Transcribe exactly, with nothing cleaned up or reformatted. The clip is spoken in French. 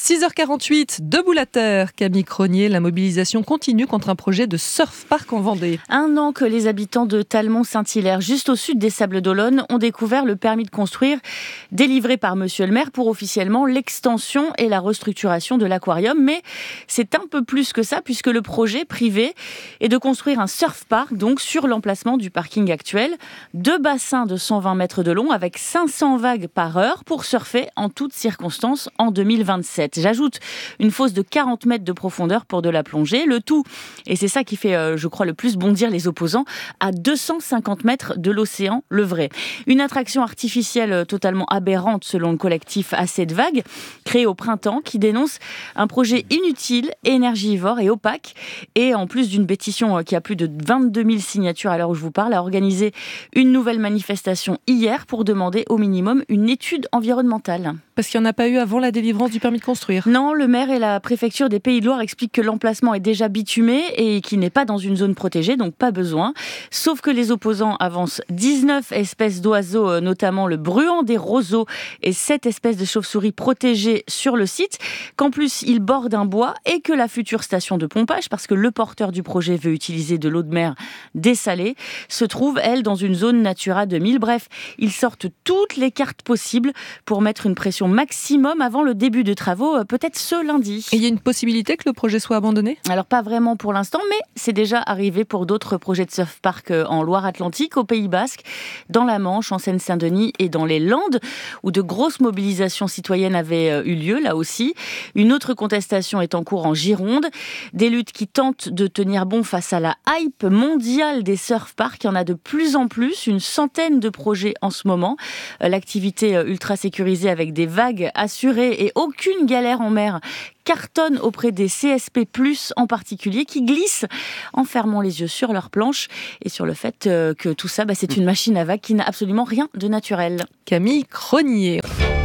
six heures quarante-huit, debout la terre. Camille Cronier, la mobilisation continue contre un projet de surf park en Vendée. Un an que les habitants de Talmont-Saint-Hilaire, juste au sud des Sables-d'Olonne, ont découvert le permis de construire délivré par monsieur le maire pour officiellement l'extension et la restructuration de l'aquarium. Mais c'est un peu plus que ça puisque le projet privé est de construire un surf park donc sur l'emplacement du parking actuel. Deux bassins de cent vingt mètres de long avec cinq cents vagues par heure pour surfer en toutes circonstances en deux mille vingt-sept. J'ajoute une fosse de quarante mètres de profondeur pour de la plongée. Le tout, et c'est ça qui fait, euh, je crois, le plus bondir les opposants, à deux cent cinquante mètres de l'océan, le vrai. Une attraction artificielle totalement aberrante selon le collectif Assez de Vagues, créé au printemps, qui dénonce un projet inutile, énergivore et opaque. Et en plus d'une pétition qui a plus de vingt-deux mille signatures à l'heure où je vous parle, a organisé une nouvelle manifestation hier pour demander au minimum une étude environnementale. Parce qu'il n'y en a pas eu avant la délivrance du permis de construire. Non, le maire et la préfecture des Pays de Loire expliquent que l'emplacement est déjà bitumé et qu'il n'est pas dans une zone protégée, donc pas besoin. Sauf que les opposants avancent dix-neuf espèces d'oiseaux, notamment le bruant des roseaux et sept espèces de chauves-souris protégées sur le site, qu'en plus ils bordent un bois et que la future station de pompage, parce que le porteur du projet veut utiliser de l'eau de mer dessalée, se trouve, elle, dans une zone Natura deux mille. Bref, ils sortent toutes les cartes possibles pour mettre une pression maximum avant le début de travaux, peut-être ce lundi. Et il y a une possibilité que le projet soit abandonné ? Alors pas vraiment pour l'instant, mais c'est déjà arrivé pour d'autres projets de surf park en Loire-Atlantique, au Pays Basque, dans la Manche, en Seine-Saint-Denis et dans les Landes, où de grosses mobilisations citoyennes avaient eu lieu, là aussi. Une autre contestation est en cours en Gironde. Des luttes qui tentent de tenir bon face à la hype mondiale des surf parks. Il y en a de plus en plus, une centaine de projets en ce moment. L'activité ultra sécurisée avec des vagues assurées et aucune galère en mer cartonne auprès des C S P plus, en particulier, qui glissent en fermant les yeux sur leur planche et sur le fait que tout ça, bah, c'est une machine à vagues qui n'a absolument rien de naturel. Camille Cronier.